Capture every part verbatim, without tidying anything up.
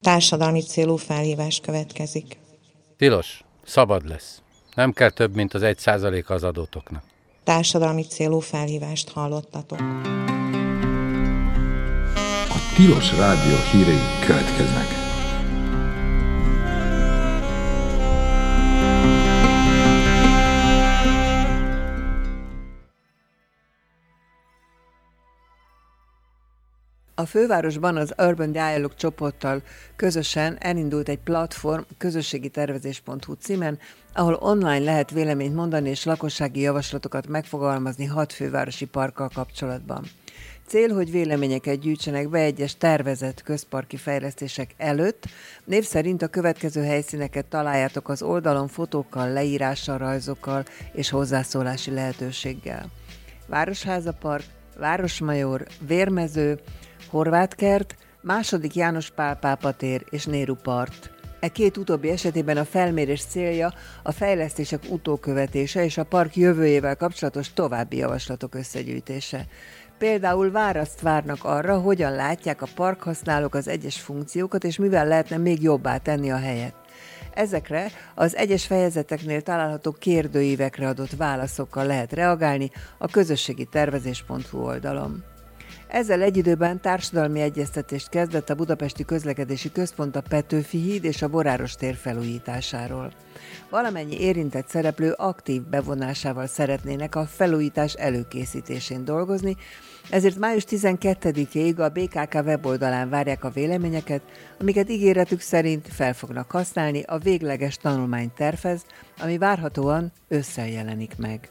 Társadalmi célú felhívás következik. Tilos, szabad lesz. Nem kell több, mint az egy százaléka az adótoknak. Társadalmi célú felhívást hallottatok. A Tilos Rádió hírei következnek. A fővárosban az Urban Dialogue csoporttal közösen elindult egy platform közösségi tervezés pont hu címen, ahol online lehet véleményt mondani és lakossági javaslatokat megfogalmazni hat fővárosi parkkal kapcsolatban. Cél, hogy véleményeket gyűjtsenek be egyes tervezett közparki fejlesztések előtt. Név szerint a következő helyszíneket találjátok az oldalon fotókkal, leírással, rajzokkal és hozzászólási lehetőséggel. Városháza Park, Városmajor, Vérmező, Horváthkert, második János Pál pápa tér és Nehru part. E két utóbbi esetében a felmérés célja a fejlesztések utókövetése és a park jövőjével kapcsolatos további javaslatok összegyűjtése. Például választ várnak arra, hogyan látják a parkhasználók az egyes funkciókat, és mivel lehetne még jobbá tenni a helyet. Ezekre az egyes fejezeteknél található kérdőívekre adott válaszokkal lehet reagálni a közösségi tervezés pont hu oldalon. Ezzel egy időben társadalmi egyeztetést kezdett a Budapesti Közlekedési Központ a Petőfi híd és a Boráros tér felújításáról. Valamennyi érintett szereplő aktív bevonásával szeretnének a felújítás előkészítésén dolgozni, ezért május tizenkettedikéig a bé ká ká weboldalán várják a véleményeket, amiket ígéretük szerint fel fognak használni a végleges tanulmánytervhez, ami várhatóan ősszel jelenik meg.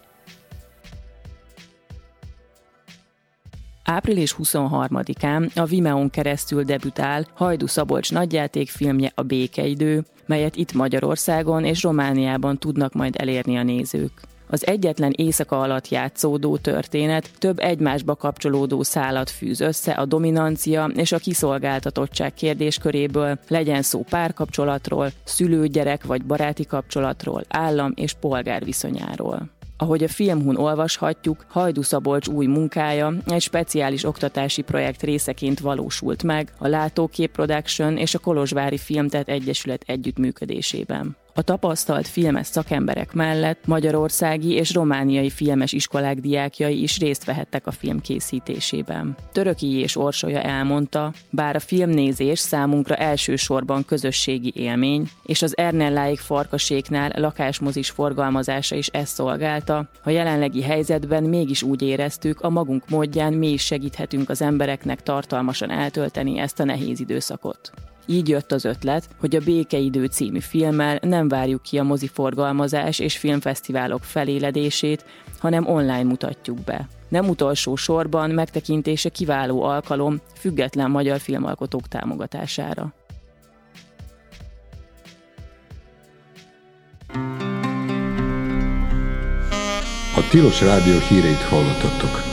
április huszonharmadikán a Vimeón keresztül debütál Hajdú Szabolcs nagyjátékfilmje A békeidő, melyet itt Magyarországon és Romániában tudnak majd elérni a nézők. Az egyetlen éjszaka alatt játszódó történet több egymásba kapcsolódó szálat fűz össze a dominancia és a kiszolgáltatottság kérdésköréből, legyen szó párkapcsolatról, szülő-gyerek vagy baráti kapcsolatról, állam és polgár viszonyáról. Ahogy a Filmhun olvashatjuk, Hajdú Szabolcs új munkája egy speciális oktatási projekt részeként valósult meg a Látókép Production és a Kolozsvári Filmtett Egyesület együttműködésében. A tapasztalt filmes szakemberek mellett magyarországi és romániai filmes iskolák diákjai is részt vehettek a film készítésében. Törökyi és Orsolya elmondta, bár a filmnézés számunkra elsősorban közösségi élmény, és az Ernelláig Farkaséknál lakásmozis forgalmazása is ezt szolgálta, a jelenlegi helyzetben mégis úgy éreztük, a magunk módján mi is segíthetünk az embereknek tartalmasan eltölteni ezt a nehéz időszakot. Így jött az ötlet, hogy a Békeidő című filmmel nem várjuk ki a moziforgalmazás és filmfesztiválok feléledését, hanem online mutatjuk be. Nem utolsó sorban megtekintése kiváló alkalom független magyar filmalkotók támogatására. A Tilos Rádió híreit hallottattok.